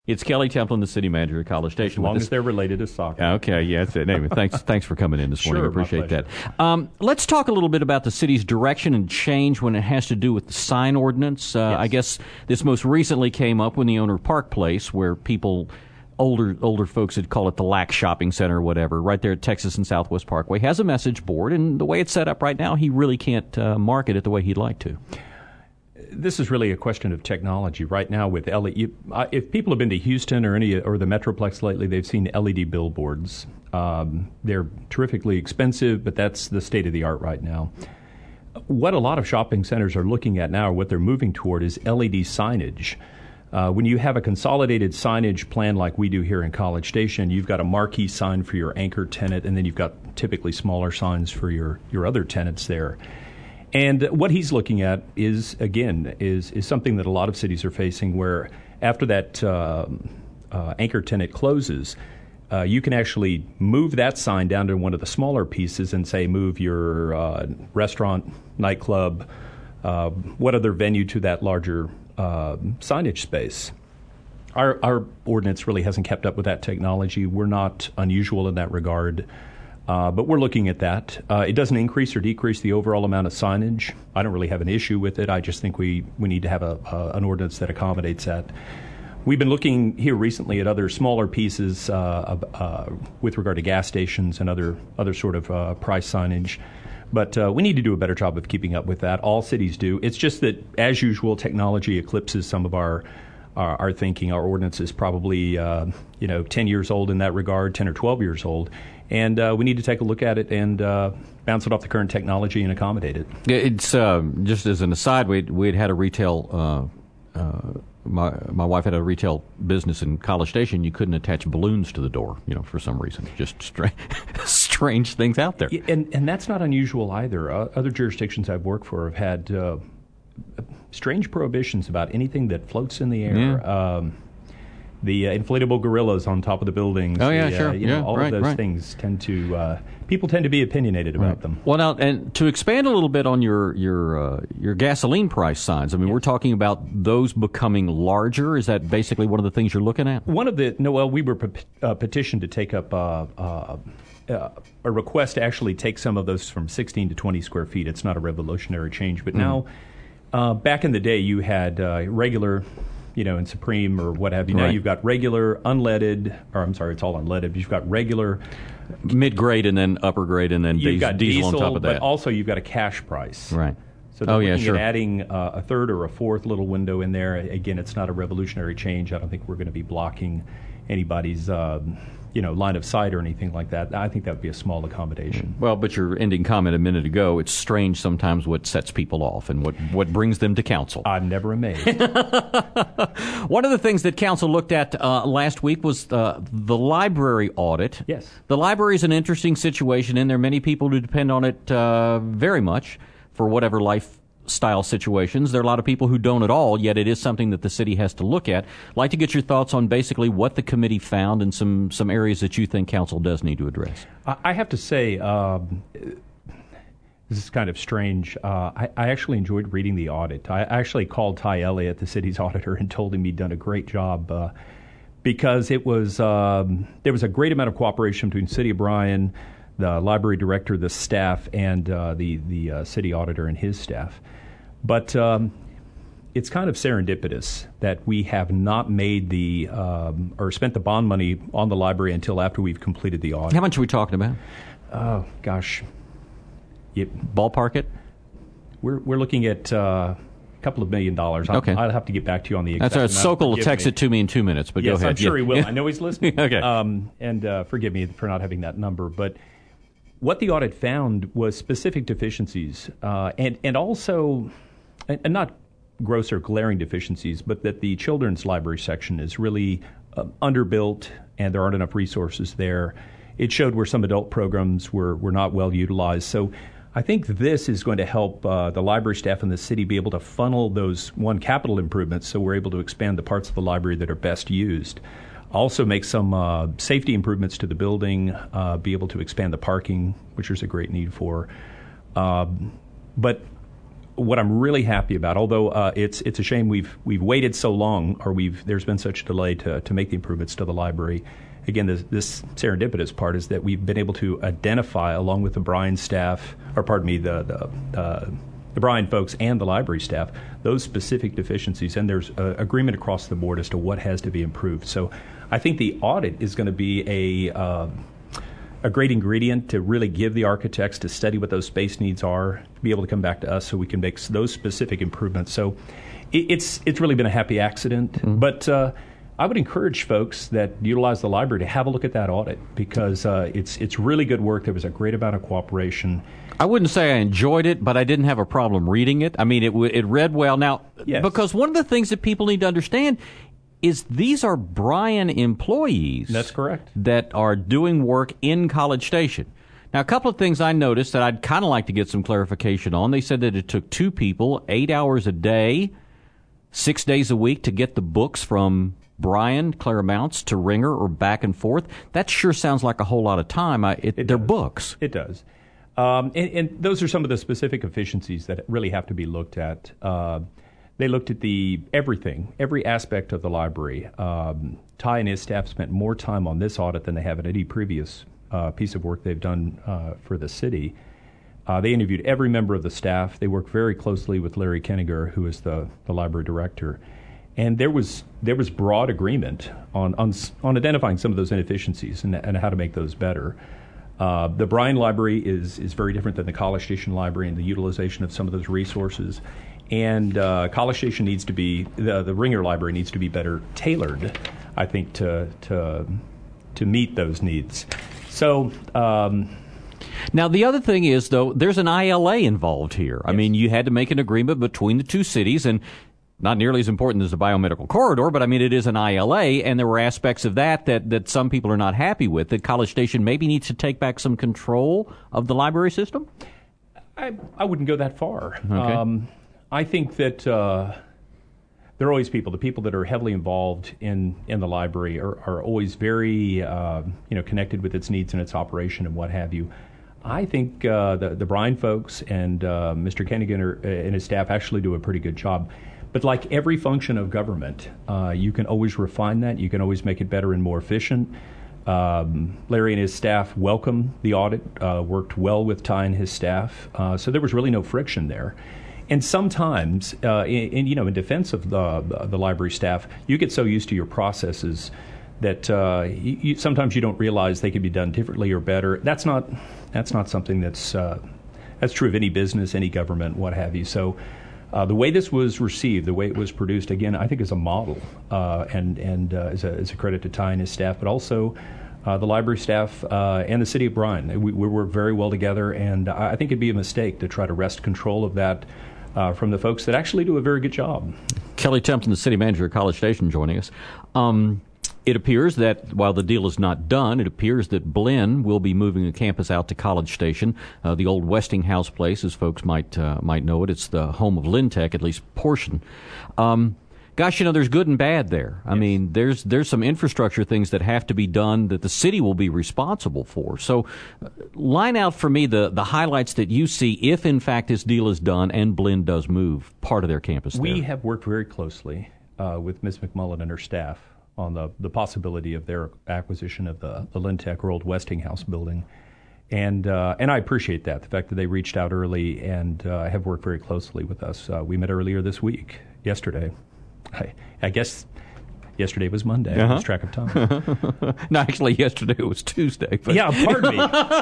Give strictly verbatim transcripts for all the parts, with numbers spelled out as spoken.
It's Kelly Templin, the city manager at College Station. As long as they're related to soccer. Okay, yeah, that's it. Anyway, thanks, thanks for coming in this morning. Sure, I appreciate my that. Um, let's talk a little bit about the city's direction and change when it has to do with the sign ordinance. Uh, Yes. I guess this most recently came up when the owner of Park Place, where people, older older folks would call it the Lack Shopping Center or whatever, right there at Texas and Southwest Parkway, has a message board, and the way it's set up right now, he really can't uh, market it the way he'd like to. This is really a question of technology right now with L E D. If people have been to Houston or any or the Metroplex lately, they've seen L E D billboards. Um, they're terrifically expensive, but that's the state of the art right now. What a lot of shopping centers are looking at now, or what they're moving toward, is L E D signage. Uh, when you have a consolidated signage plan like we do here in College Station, you've got a marquee sign for your anchor tenant, and then you've got typically smaller signs for your, your other tenants there. And what he's looking at is, again, is is something that a lot of cities are facing, where after that uh, uh, anchor tenant closes, uh, you can actually move that sign down to one of the smaller pieces and say, move your uh, restaurant, nightclub, uh, what other venue to that larger uh, signage space. Our, our ordinance really hasn't kept up with that technology. We're not unusual in that regard. Uh, but we're looking at that. Uh, it doesn't increase or decrease the overall amount of signage. I don't really have an issue with it. I just think we, we need to have a, uh, an ordinance that accommodates that. We've been looking here recently at other smaller pieces uh, of, uh, with regard to gas stations and other, other sort of uh, price signage. But uh, we need to do a better job of keeping up with that. All cities do. It's just that, as usual, technology eclipses some of our our, our thinking. Our ordinance is probably uh, you know ten years old in that regard, ten or twelve years old. And uh, we need to take a look at it and uh, bounce it off the current technology and accommodate it. It's uh, just as an aside, we'd, we'd had a retail, uh, uh, my my wife had a retail business in College Station. You couldn't attach balloons to the door, you know, for some reason. Just strange, strange things out there. Yeah, and, and that's not unusual either. Uh, other jurisdictions I've worked for have had uh, strange prohibitions about anything that floats in the air. Yeah. Um, The uh, inflatable gorillas on top of the buildings. Oh, yeah, the, sure. Uh, you yeah, know, all right, of those right. things tend to, uh, people tend to be opinionated about right. them. Well, now, and to expand a little bit on your your uh, your gasoline price signs, I mean, yes. we're talking about those becoming larger. Is that basically one of the things you're looking at? One of the, no, well, we were pe- uh, petitioned to take up uh, uh, uh, a request to actually take some of those from sixteen to twenty square feet. It's not a revolutionary change. But mm. now, uh, back in the day, you had uh, regular, you know, in Supreme or what have you. Now right. you've got regular, unleaded, or I'm sorry, it's all unleaded. But you've got regular, mid-grade, and then upper grade, and then you've diesel, got diesel, diesel on top of that. But also you've got a cash price. Right. So they're oh, yeah, looking sure. at adding uh, a third or a fourth little window in there. Again, it's not a revolutionary change. I don't think we're going to be blocking anybody's, uh, you know, line of sight or anything like that. I think that would be a small accommodation. Well, but your ending comment a minute ago, it's strange sometimes what sets people off and what, what brings them to council. I'm never amazed. One of the things that council looked at uh, last week was uh, the library audit. Yes. The library is an interesting situation, and there are many people who depend on it uh, very much for whatever lifestyle situations. There are a lot of people who don't at all, yet it is something that the city has to look at. I'd like to get your thoughts on basically what the committee found and some, some areas that you think council does need to address. I have to say, um, this is kind of strange. Uh, I, I actually enjoyed reading the audit. I actually called Ty Elliott, the city's auditor, and told him he'd done a great job uh, because it was um, there was a great amount of cooperation between City of Bryan, the library director, the staff, and uh, the the uh, city auditor and his staff. But um, it's kind of serendipitous that we have not made the um, or spent the bond money on the library until after we've completed the audit. How much are we talking about? Oh gosh, you, ballpark it. We're we're looking at uh, a couple of million dollars. I'll, okay, I'll have to get back to you on the exact That's amount. Sokol will Forgive text me. it to me in two minutes. But yes, go ahead. I'm sure yeah. he will. Yeah. I know he's listening. okay, um, and uh, forgive me for not having that number, but. What the audit found was specific deficiencies, uh, and and also, and, and not gross or glaring deficiencies, but that the children's library section is really uh, underbuilt, and there aren't enough resources there. It showed where some adult programs were were not well utilized. So, I think this is going to help uh, the library staff in the city be able to funnel those one capital improvements, so we're able to expand the parts of the library that are best used. Also make some uh, safety improvements to the building, uh, be able to expand the parking, which there's a great need for. Um, but what I'm really happy about, although uh, it's it's a shame we've we've waited so long, or we've there's been such a delay to to make the improvements to the library. Again, this, this serendipitous part is that we've been able to identify, along with the Bryan staff, or pardon me, the the, uh, the Bryan folks and the library staff, those specific deficiencies, and there's uh, agreement across the board as to what has to be improved. So, I think the audit is going to be a uh, a great ingredient to really give the architects to study what those space needs are, to be able to come back to us so we can make those specific improvements. So, it, it's it's really been a happy accident, mm-hmm. but. Uh, I would encourage folks that utilize the library to have a look at that audit, because uh, it's it's really good work. There was a great amount of cooperation. I wouldn't say I enjoyed it, but I didn't have a problem reading it. I mean, it it read well. Now, yes. Because one of the things that people need to understand is these are Bryan employees. That's correct. That are doing work in College Station. Now, a couple of things I noticed that I'd kind of like to get some clarification on. They said that it took two people, eight hours a day, six days a week to get the books from Bryan, Claremounts to Ringer or back and forth. That sure sounds like a whole lot of time. I, it, it they're does. books. It does. Um, and, and those are some of the specific efficiencies that really have to be looked at. Uh, they looked at the everything, every aspect of the library. Um, Ty and his staff spent more time on this audit than they have in any previous uh, piece of work they've done uh, for the city. Uh, they interviewed every member of the staff. They worked very closely with Larry Kenninger, who is the, the library director. And there was there was broad agreement on on, on identifying some of those inefficiencies and, and how to make those better. Uh, the Bryan Library is is very different than the College Station Library in the utilization of some of those resources. And uh, College Station needs to be, the, the Ringer Library needs to be better tailored, I think, to to, to meet those needs. So... Um, Now, the other thing is, though, there's an I L A involved here. I yes. mean, you had to make an agreement between the two cities, and not nearly as important as the biomedical corridor, but I mean, it is an I L A, and there were aspects of that that, that some people are not happy with, that College Station maybe needs to take back some control of the library system? I, I wouldn't go that far. Okay. Um, I think that uh, there are always people, the people that are heavily involved in, in the library are, are always very uh, you know, connected with its needs and its operation and what have you. I think uh, the, the Bryan folks and uh, Mister Kenninger and his staff actually do a pretty good job. But like every function of government, uh, you can always refine that. You can always make it better and more efficient. Um, Larry and his staff welcomed the audit, uh, worked well with Ty and his staff. Uh, so there was really no friction there. And sometimes, uh, in, in, you know, in defense of the, the library staff, you get so used to your processes that uh, you, you, sometimes you don't realize they could be done differently or better. That's not that's not something that's uh, that's true of any business, any government, what have you. So uh, the way this was received, the way it was produced, again, I think is a model uh, and and uh, is, a, is a credit to Ty and his staff, but also uh, the library staff uh, and the city of Bryan. We, we work very well together, and I think it'd be a mistake to try to wrest control of that uh, from the folks that actually do a very good job. Kelly Templeton, the city manager at College Station, joining us. Um, It appears that while the deal is not done, it appears that Blinn will be moving the campus out to College Station, uh, the old Westinghouse place, as folks might uh, might know it. It's the home of Lintech, at least portion. Um, gosh, you know, there's good and bad there. I yes. mean, there's there's some infrastructure things that have to be done that the city will be responsible for. So, uh, line out for me the the highlights that you see if, in fact, this deal is done and Blinn does move part of their campus we there. have worked very closely uh, with Miz McMullen and her staff on the, the possibility of their acquisition of the, the Lintech or old Westinghouse building. And uh, and I appreciate that, the fact that they reached out early and uh, have worked very closely with us. Uh, we met earlier this week, yesterday. I, I guess yesterday was Monday. Uh-huh. I lost track of time. No, actually, yesterday was Tuesday. But yeah, pardon me.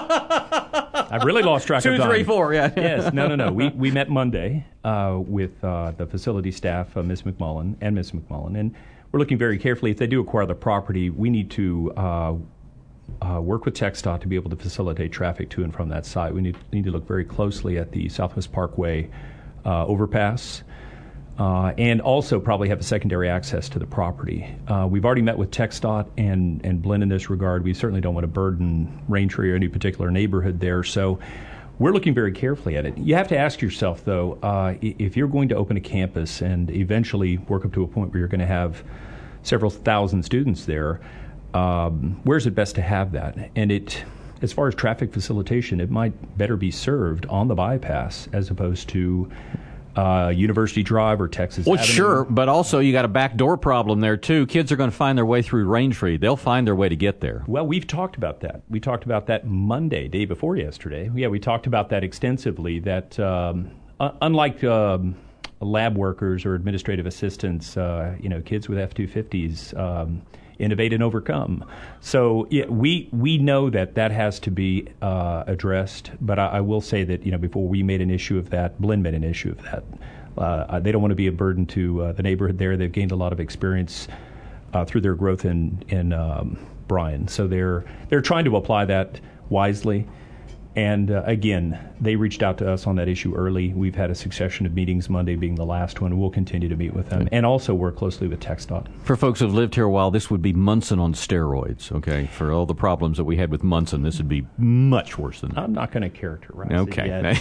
I really lost track Two, of time. Two, three, four, yeah. Yes, no, no, no. We we met Monday uh, with uh, the facility staff, uh, Miz McMullen and Miz McMullen, and we're looking very carefully. If they do acquire the property, we need to uh, uh, work with TxDOT to be able to facilitate traffic to and from that site. We need, need to look very closely at the Southwest Parkway uh, overpass uh, and also probably have a secondary access to the property. Uh, we've already met with TxDOT and, and Blinn in this regard. We certainly don't want to burden Raintree or any particular neighborhood there. So we're looking very carefully at it. You have to ask yourself, though, uh, if you're going to open a campus and eventually work up to a point where you're going to have several thousand students there, um, where's it best to have that? And it, as far as traffic facilitation, it might better be served on the bypass as opposed to uh, University Drive or Texas Well, Avenue. sure, but also you got a backdoor problem there, too. Kids are going to find their way through Raintree. They'll find their way to get there. Well, we've talked about that. We talked about that Monday, day before yesterday. Yeah, we talked about that extensively, that um, uh, unlike um, lab workers or administrative assistants, uh, you know, kids with F two fifties um, innovate and overcome. So yeah, we we know that that has to be uh, addressed. But I, I will say that, you know, before we made an issue of that, Blinn made an issue of that. Uh, they don't want to be a burden to uh, the neighborhood there. They've gained a lot of experience uh, through their growth in in um, Bryan. So they're they're trying to apply that wisely. And uh, again, they reached out to us on that issue early. We've had a succession of meetings, Monday being the last one. We'll continue to meet with them and also work closely with TxDOT. For folks who've lived here a while, this would be Munson on steroids, okay? For all the problems that we had with Munson, this would be much worse than that. I'm not going to characterize okay. it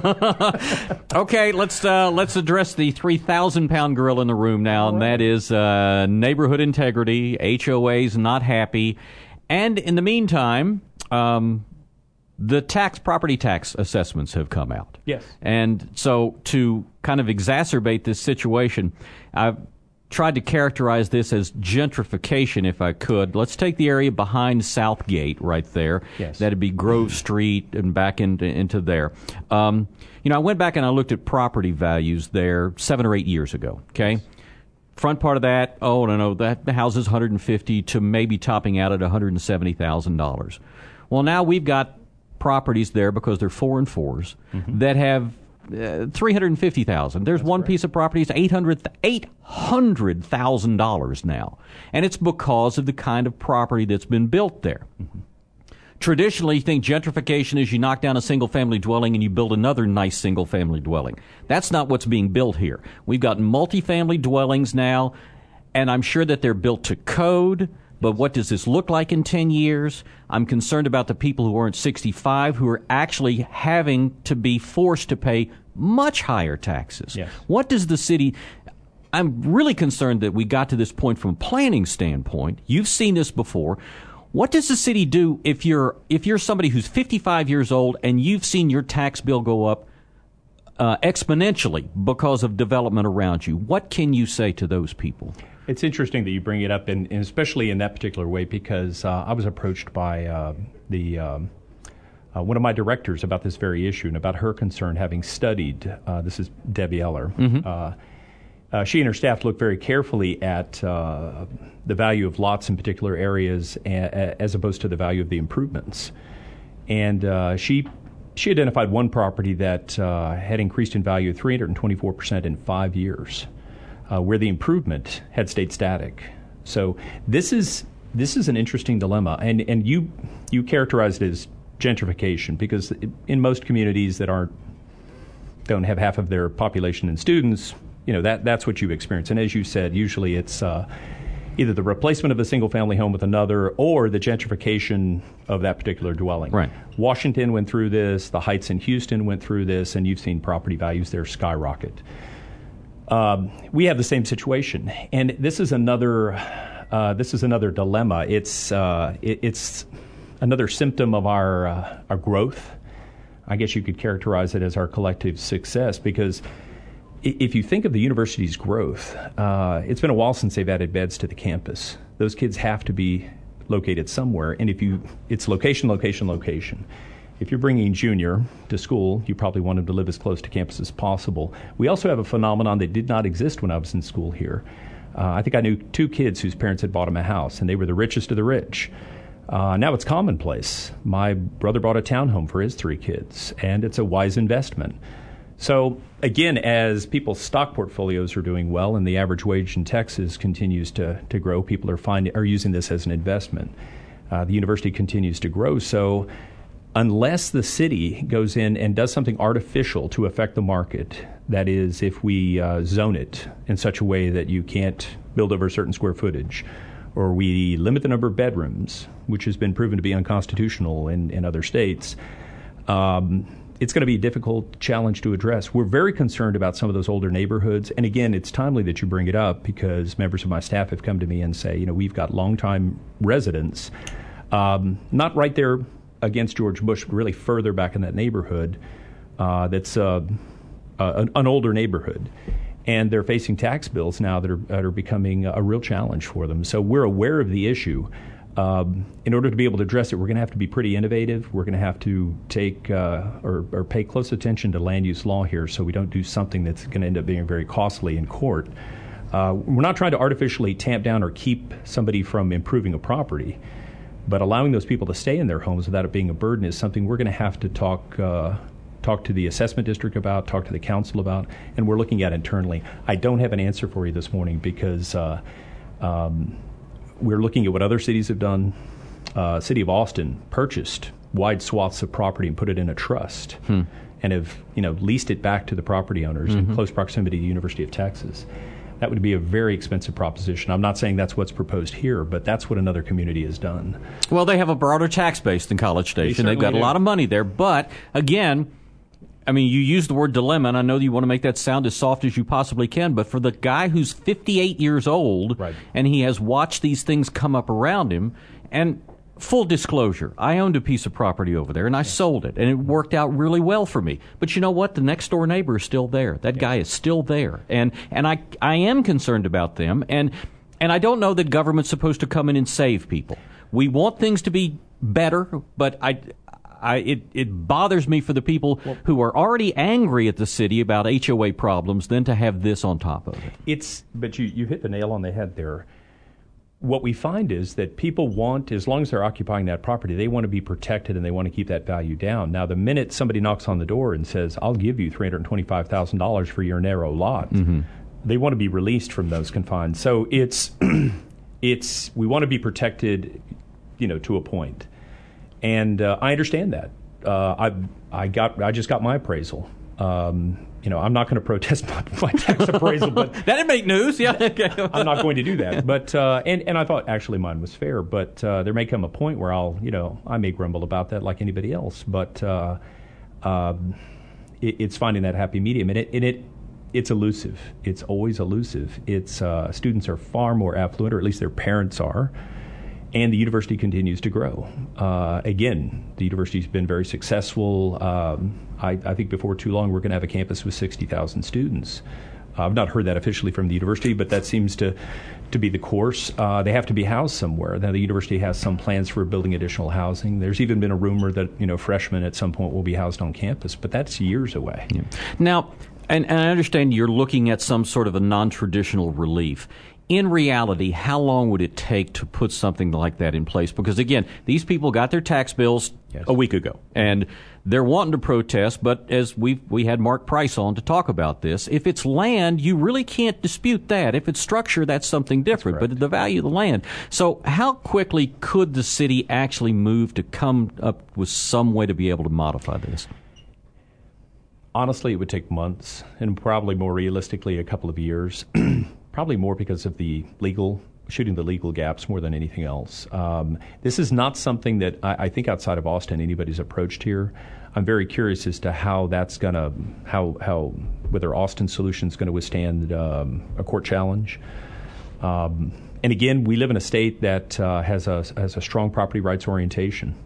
yet. Okay, let's uh, let's address the three thousand pound gorilla in the room now, and that is uh, neighborhood integrity, H O As not happy. And in the meantime... Um, The tax property tax assessments have come out. Yes. And so to kind of exacerbate this situation, I've tried to characterize this as gentrification, if I could. Let's take the area behind Southgate right there. Yes. That'd be Grove Street and back into, into there. Um, you know, I went back and I looked at property values there seven or eight years ago, okay? Front part of that, oh, no, no, that the house is one hundred fifty thousand to maybe topping out at one hundred seventy thousand dollars. Well, now we've got properties there because they're four and fours mm-hmm. that have uh, three hundred fifty thousand. There's That's one right. piece of property that's eight hundred thousand dollars now, and it's because of the kind of property that's been built there. Mm-hmm. Traditionally, you think gentrification is you knock down a single-family dwelling and you build another nice single-family dwelling. That's not what's being built here. We've got multifamily dwellings now, and I'm sure that they're built to code. But what does this look like in ten years? I'm concerned about the people who aren't sixty-five who are actually having to be forced to pay much higher taxes. Yes. What does the city... I'm really concerned that we got to this point from a planning standpoint. You've seen this before. What does the city do if you're if you're somebody who's fifty-five years old and you've seen your tax bill go up uh, exponentially because of development around you? What can you say to those people? It's interesting that you bring it up, and, and especially in that particular way, because uh, I was approached by uh, the um, uh, one of my directors about this very issue and about her concern, having studied. Uh, this is Debbie Eller. Mm-hmm. Uh, uh, she and her staff looked very carefully at uh, the value of lots in particular areas, a, as opposed to the value of the improvements. And uh, she she identified one property that uh, had increased in value three hundred twenty-four percent in five years. Uh, where the improvement had stayed static. So this is this is an interesting dilemma, and and you you characterized it as gentrification because in most communities that aren't don't have half of their population in students, you know that that's what you experience. And as you said, usually it's uh, either the replacement of a single family home with another, or the gentrification of that particular dwelling. Right. Washington went through this. The Heights in Houston went through this, and you've seen property values there skyrocket. Um, we have the same situation, and this is another uh, this is another dilemma. It's uh, it, it's another symptom of our uh, our growth. I guess you could characterize it as our collective success, because if you think of the university's growth, uh, it's been a while since they've added beds to the campus. Those kids have to be located somewhere, and if you it's location, location, location. If you're bringing junior to school, you probably want him to live as close to campus as possible. We also have a phenomenon that did not exist when I was in school here. Uh, I think I knew two kids whose parents had bought them a house, and they were the richest of the rich. Uh, now it's commonplace. My brother bought a townhome for his three kids, and it's a wise investment. So, again, as people's stock portfolios are doing well and the average wage in Texas continues to, to grow, people are, finding, are using this as an investment. Uh, the university continues to grow, so unless the city goes in and does something artificial to affect the market, that is, if we uh, zone it in such a way that you can't build over a certain square footage, or we limit the number of bedrooms, which has been proven to be unconstitutional in, in other states, um, it's going to be a difficult challenge to address. We're very concerned about some of those older neighborhoods. And again, it's timely that you bring it up, because members of my staff have come to me and say, you know, we've got longtime residents, um, not right there against George Bush, but really further back in that neighborhood, uh, that's uh, uh, an, an older neighborhood. And they're facing tax bills now that are, that are becoming a real challenge for them. So we're aware of the issue. Um, in order to be able to address it, we're going to have to be pretty innovative. We're going to have to take uh, or, or pay close attention to land use law here so we don't do something that's going to end up being very costly in court. Uh, we're not trying to artificially tamp down or keep somebody from improving a property, but allowing those people to stay in their homes without it being a burden is something we're going to have to talk uh, talk to the assessment district about, talk to the council about, and we're looking at internally. I don't have an answer for you this morning because uh, um, we're looking at what other cities have done. Uh, City of Austin purchased wide swaths of property and put it in a trust hmm. and have, you know, leased it back to the property owners mm-hmm. in close proximity to the University of Texas. That would be a very expensive proposition. I'm not saying that's what's proposed here, but that's what another community has done. Well, they have a broader tax base than College Station. They They've got do. a lot of money there. But, again, I mean, you use the word dilemma, and I know you want to make that sound as soft as you possibly can, but for the guy who's fifty-eight years old, right. and he has watched these things come up around him, and full disclosure, I owned a piece of property over there, and I yeah. sold it, and it worked out really well for me. But you know what? The next-door neighbor is still there. That yeah. guy is still there, and and I I am concerned about them, and and I don't know that government's supposed to come in and save people. We want things to be better, but I... I, it, it bothers me for the people well, who are already angry at the city about H O A problems than to have this on top of it. It's, but you, you hit the nail on the head there. What we find is that people want, as long as they're occupying that property, they want to be protected and they want to keep that value down. Now, the minute somebody knocks on the door and says, I'll give you three hundred twenty-five thousand dollars for your narrow lot, mm-hmm. they want to be released from those confines. So it's, it's we want to be protected, you know, to a point. And uh, I understand that. Uh, I I got I just got my appraisal. Um, you know, I'm not going to protest my, my tax appraisal, but that didn't make news. Yeah, I'm not going to do that. But uh, and and I thought actually mine was fair. But uh, there may come a point where I'll you know I may grumble about that like anybody else. But uh, um, it, it's finding that happy medium, and it and it. It's elusive. It's always elusive. It's uh, students are far more affluent, or at least their parents are. And the university continues to grow. Uh, again, the university's been very successful. Um, I, I think before too long we're going to have a campus with sixty thousand students. Uh, I've not heard that officially from the university, but that seems to, to be the course. Uh, they have to be housed somewhere. Now the university has some plans for building additional housing. There's even been a rumor that you know freshmen at some point will be housed on campus, but that's years away. Yeah. Now, and, and I understand you're looking at some sort of a non-traditional relief. In reality, how long would it take to put something like that in place? Because, again, these people got their tax bills yes. a week ago, and they're wanting to protest, but as we we had Mark Price on to talk about this, if it's land, you really can't dispute that. If it's structure, that's something different, that's but the value of the land. So how quickly could the city actually move to come up with some way to be able to modify this? Honestly, it would take months, and probably more realistically, a couple of years. Probably more because of the legal, shooting the legal gaps more than anything else. Um, this is not something that I, I think outside of Austin anybody's approached here. I'm very curious as to how that's going to, how, how, whether Austin Solutions going to withstand um, a court challenge. Um, and again, we live in a state that uh, has a has a strong property rights orientation.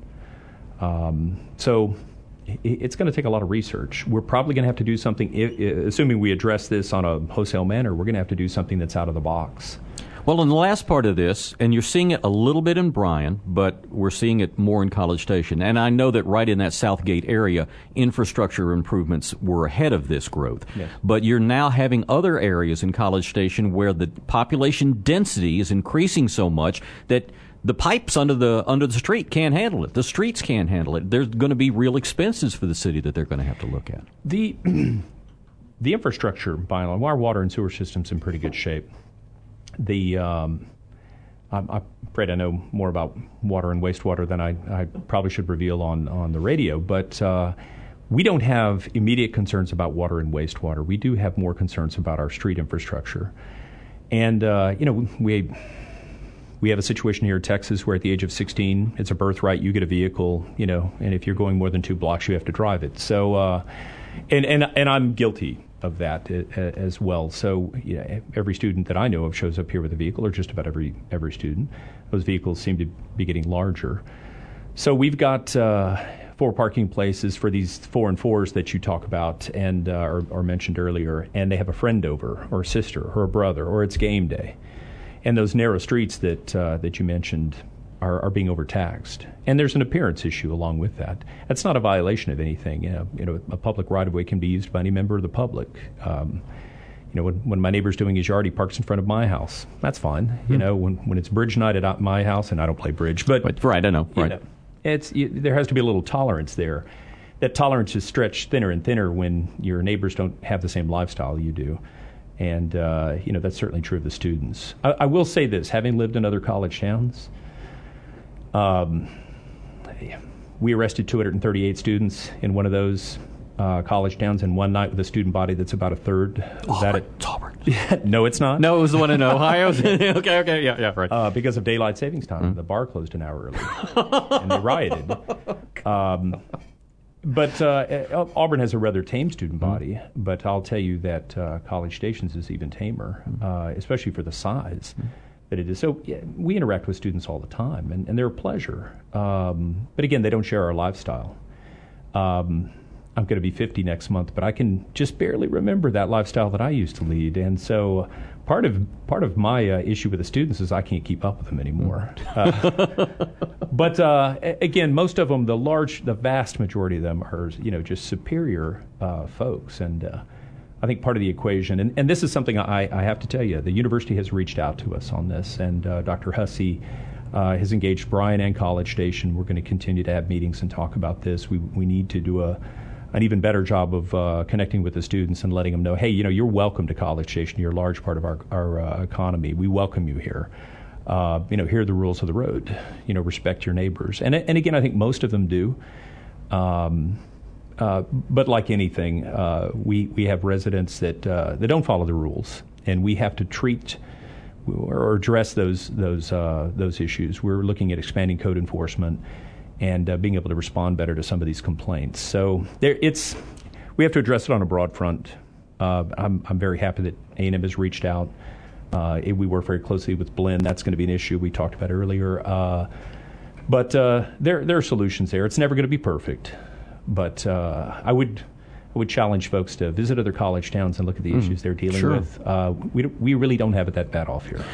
Um, so. It's going to take a lot of research. We're probably going to have to do something, assuming we address this on a wholesale manner, we're going to have to do something that's out of the box. Well, in the last part of this, and you're seeing it a little bit in Bryan, but we're seeing it more in College Station. And I know that right in that Southgate area, infrastructure improvements were ahead of this growth. Yes. But you're now having other areas in College Station where the population density is increasing so much that the pipes under the under the street can't handle it. The streets can't handle it. There's going to be real expenses for the city that they're going to have to look at. The the infrastructure, by and large, our water and sewer system's in pretty good shape. The um, I'm, I'm afraid I know more about water and wastewater than I, I probably should reveal on on the radio, but uh, we don't have immediate concerns about water and wastewater. We do have more concerns about our street infrastructure, and uh, you know we. We have a situation here in Texas where at the age of sixteen, it's a birthright. You get a vehicle, you know, and if you're going more than two blocks, you have to drive it. So, uh, and, and and I'm guilty of that as well. So, you know, every student that I know of shows up here with a vehicle, or just about every every student. Those vehicles seem to be getting larger. So we've got uh, four parking places for these four and fours that you talk about and uh, or, or mentioned earlier, and they have a friend over, or a sister, or a brother, or it's game day, and those narrow streets that uh, that you mentioned are, are being overtaxed, and there's an appearance issue along with that. That's not a violation of anything. You know, you know a public right-of-way can be used by any member of the public. Um, You know, when, when my neighbor's doing his yard, he parks in front of my house. That's fine. Mm-hmm. You know, when when it's bridge night at my house, and I don't play bridge, but right, right I know, right. Know, it's you, there has to be a little tolerance there. That tolerance is stretched thinner and thinner when your neighbors don't have the same lifestyle you do, and uh, you know that's certainly true of the students. I, I will say this: having lived in other college towns, um, we arrested two hundred thirty-eight students in one of those. Uh, college towns in one night with a student body that's about a third. Is Auburn, that it? It's Auburn. No, it's not. No, it was the one in Ohio. okay, okay, yeah, yeah, right. Uh, because of daylight savings time, mm-hmm. the bar closed an hour early, and they rioted. Um, but uh, Auburn has a rather tame student body, mm-hmm. but I'll tell you that uh, College Stations is even tamer, mm-hmm. uh, especially for the size mm-hmm. that it is. So yeah, we interact with students all the time, and, and they're a pleasure. Um, but again, they don't share our lifestyle. Um, I'm going to be fifty next month, but I can just barely remember that lifestyle that I used to lead. And so part of part of my uh, issue with the students is I can't keep up with them anymore. Uh, but uh, again, most of them, the large, the vast majority of them are, you know, just superior uh, folks. And uh, I think part of the equation, and, and this is something I, I have to tell you, the university has reached out to us on this, and uh, Doctor Hussey uh, has engaged Bryan and College Station. We're going to continue to have meetings and talk about this. We we need to do a an even better job of uh, connecting with the students and letting them know, hey, you know, you're welcome to College Station. You're a large part of our, our uh, economy. We welcome you here. Uh, you know, here are the rules of the road. You know, respect your neighbors. And and again, I think most of them do. Um, uh, but like anything, uh, we we have residents that uh, that don't follow the rules, and we have to treat or address those those uh, those issues. We're looking at expanding code enforcement and uh, being able to respond better to some of these complaints. So there, it's we have to address it on a broad front. Uh, I'm, I'm very happy that A and M has reached out. Uh, we work very closely with Blinn. That's going to be an issue we talked about earlier. Uh, but uh, there, there are solutions there. It's never going to be perfect. But uh, I would I would challenge folks to visit other college towns and look at the mm, issues they're dealing sure. with. Uh, we, we really don't have it that bad off here.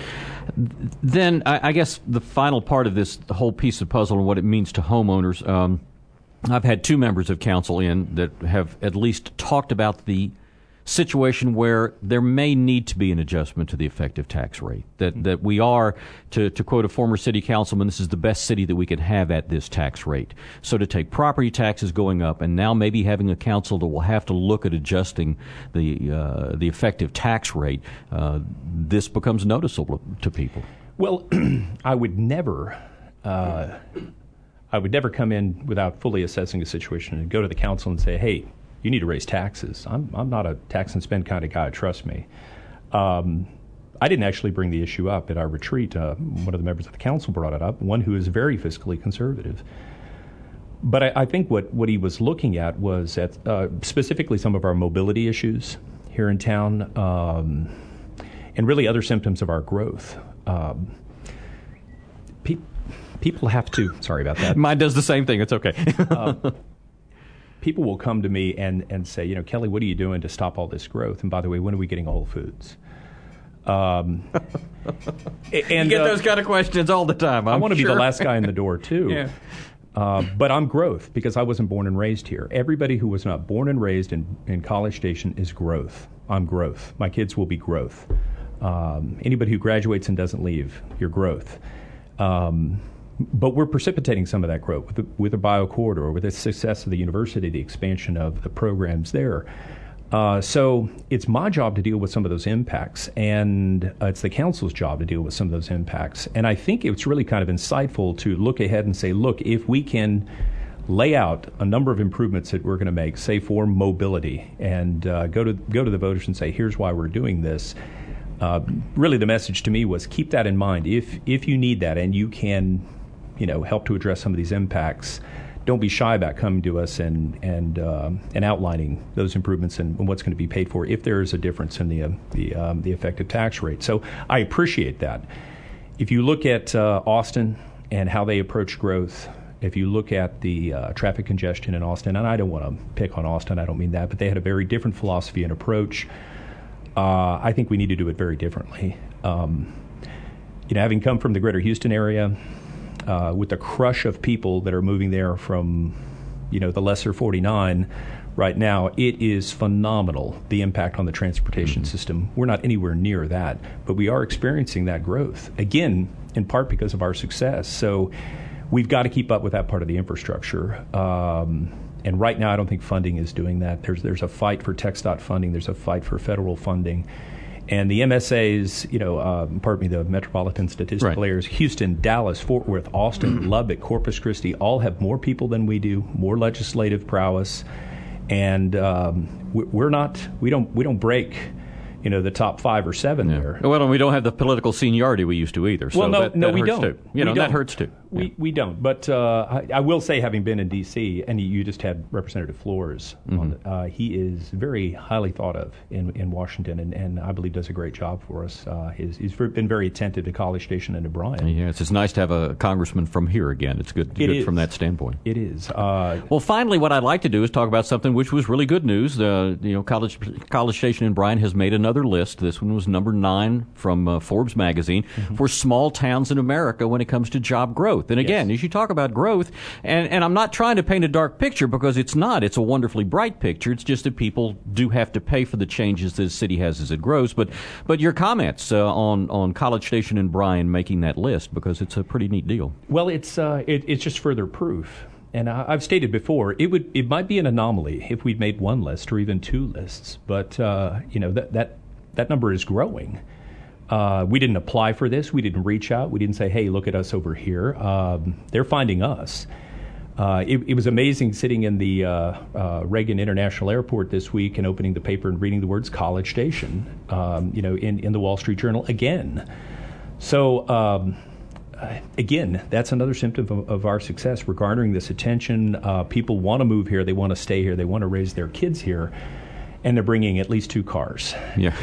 Then I, I guess the final part of this the whole piece of puzzle and what it means to homeowners, um, I've had two members of council in that have at least talked about the situation where there may need to be an adjustment to the effective tax rate. That that we are, to, to quote a former city councilman, this is the best city that we can have at this tax rate. So to take property taxes going up and now maybe having a council that will have to look at adjusting the uh, the effective tax rate, uh, this becomes noticeable to people. Well, I would never. Uh, I would never come in without fully assessing a situation and go to the council and say, hey, you need to raise taxes. I'm I'm not a tax and spend kind of guy, trust me. Um, I didn't actually bring the issue up at our retreat. Uh, one of the members of the council brought it up, one who is very fiscally conservative. But I, I think what, what he was looking at was at uh, specifically some of our mobility issues here in town, um, and really other symptoms of our growth. Um, pe- people have to, sorry about that. Mine does the same thing, it's okay. uh, People will come to me and, and say, you know, Kelly, what are you doing to stop all this growth? And by the way, when are we getting Whole Foods? Um, and, you get uh, those kind of questions all the time. I'm I want to sure. be the last guy in the door, too. yeah. uh, but I'm growth because I wasn't born and raised here. Everybody who was not born and raised in, in College Station is growth. I'm growth. My kids will be growth. Um, anybody who graduates and doesn't leave, you're growth. Um, But we're precipitating some of that growth with the, with the BioCorridor, with the success of the university, the expansion of the programs there. Uh, so it's my job to deal with some of those impacts, and uh, it's the council's job to deal with some of those impacts. And I think it's really kind of insightful to look ahead and say, look, if we can lay out a number of improvements that we're going to make, say for mobility, and uh, go to go to the voters and say, here's why we're doing this. Uh, really, the message to me was keep that in mind. If if you need that and you can, you know, help to address some of these impacts, don't be shy about coming to us and and uh, and outlining those improvements and, and what's going to be paid for if there is a difference in the uh, the um, the effective tax rate. So I appreciate that. If you look at uh, Austin and how they approach growth, If you look at the uh, traffic congestion in Austin, and I don't want to pick on Austin, I don't mean that, but they had a very different philosophy and approach. Uh, I think we need to do it very differently. Um, you know, having come from the greater Houston area, uh, with the crush of people that are moving there from, you know, the lesser forty-nine right now, it is phenomenal, the impact on the transportation mm-hmm. system. We're not anywhere near that, but we are experiencing that growth, again, in part because of our success. So we've got to keep up with that part of the infrastructure. Um, and right now, I don't think funding is doing that. There's there's a fight for TxDOT funding. There's a fight for federal funding. And the M S As, you know, uh, pardon me, the metropolitan statistical right. areas, Houston, Dallas, Fort Worth, Austin, Lubbock, Corpus Christi, all have more people than we do, more legislative prowess. And um, we're not, we don't, we don't break, you know, the top five or seven yeah. there. Well, and we don't have the political seniority we used to either. So well, no, that, no, that we hurts don't. Too. You know, we that don't. hurts too. We yeah. we don't. But uh, I, I will say, having been in D C, and you just had Representative Flores, mm-hmm. on the, uh, he is very highly thought of in, in Washington, and, and I believe does a great job for us. Uh, he's, he's been very attentive to College Station and to Bryan. Yes, it's nice to have a congressman from here again. It's good, it good is. from that standpoint. It is. Uh, well, finally, what I'd like to do is talk about something which was really good news. Uh, you know, College College Station in Bryan has made another list. This one was number nine from uh, Forbes magazine mm-hmm. for small towns in America when it comes to job growth. And again, yes. as you talk about growth, and, and I'm not trying to paint a dark picture because it's not. It's a wonderfully bright picture. It's just that people do have to pay for the changes that the city has as it grows. But but your comments uh, on, on College Station in Bryan making that list, because it's a pretty neat deal. Well, it's uh, it, it's just further proof. And I, I've stated before, it would it might be an anomaly if we'd made one list or even two lists. But, uh, you know, that, that, that number is growing. Uh, we didn't apply for this. We didn't reach out. We didn't say, hey, look at us over here. Um, they're finding us. Uh, it, it was amazing sitting in the uh, uh, Reagan International Airport this week and opening the paper and reading the words College Station, um, you know, in, in the Wall Street Journal again. So, um, again, that's another symptom of, of our success. We're garnering this attention. Uh, people want to move here. They want to stay here. They want to raise their kids here. And they're bringing at least two cars. Yeah.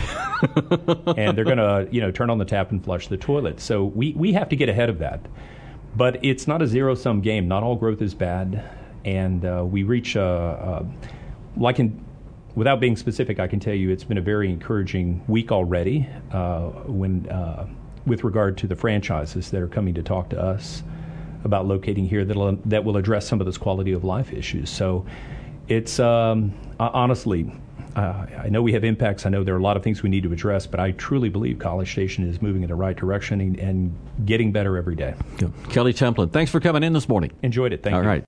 And they're going to, you know, turn on the tap and flush the toilet. So we, we have to get ahead of that. But it's not a zero-sum game. Not all growth is bad. And uh, we reach, uh, uh, like in, without being specific, I can tell you it's been a very encouraging week already uh, when, uh, with regard to the franchises that are coming to talk to us about locating here that'll, that will address some of those quality of life issues. So it's, um, honestly, Uh, I know we have impacts. I know there are a lot of things we need to address, but I truly believe College Station is moving in the right direction and, and getting better every day. Good. Kelly Templin, thanks for coming in this morning. Enjoyed it. Thank All you. right.